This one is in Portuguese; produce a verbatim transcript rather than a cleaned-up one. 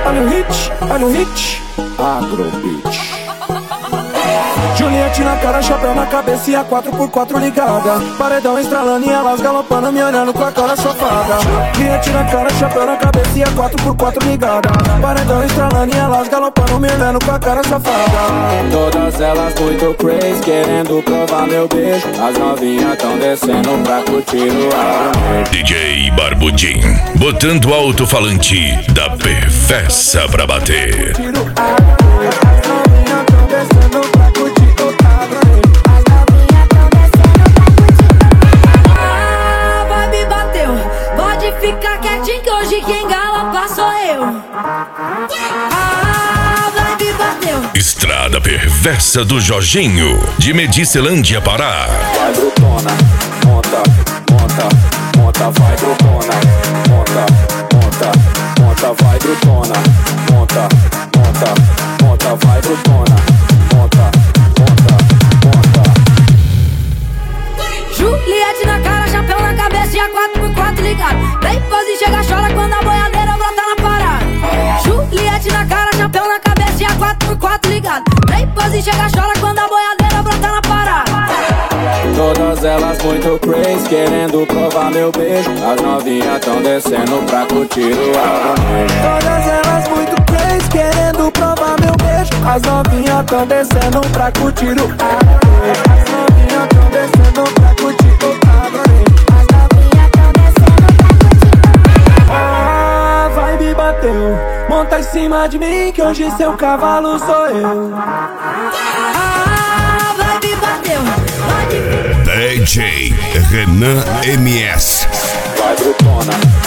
olha o hit, olha o hit. Agrobit. Juliette na cara, chapéu na cabeça e a quatro por quatro ligada. Paredão estralando e elas galopando, me olhando com a cara safada. Juliette na cara, chapéu na cabeça e a quatro por quatro ligada. Paredão estralando e elas galopando, me olhando com a cara safada. Todas elas muito crazy, querendo provar meu beijo. As novinhas tão descendo pra curtir o ar. D J Barbudinho, botando o alto-falante da Perversa pra bater. As novinhas tão descendo pra curtir. Fica quietinho que hoje quem galopa sou eu. Ah, vai me bateu. Estrada Perversa do Jorginho, de Medicilândia, Pará. Vai brutona, monta, monta, monta, vai brutona, monta, monta, monta, vai brutona, monta, monta, monta, vai brutona, monta, monta, monta. Juliette na cara, chapéu na cabeça e a quatro por quatro ligado. Vem pose e chega, chora quando a boiadeira brota na parada. Juliette na cara, chapéu na cabeça e a quatro por quatro ligado. Vem pose e chega, chora quando a boiadeira brota na parada. Todas elas muito crazy, querendo provar meu beijo. As novinhas tão descendo pra curtir o ar. Todas elas muito crazy, querendo provar meu beijo. As novinhas tão descendo pra curtir o ar. As novinhas tão descendo pra curtir o ar. As novinhas tão descendo pra curtir o ar. Ah, vai me bateu, monta em cima de mim que hoje seu cavalo sou eu. Ah, vai me bateu. D J Renan M S. Vai brutona.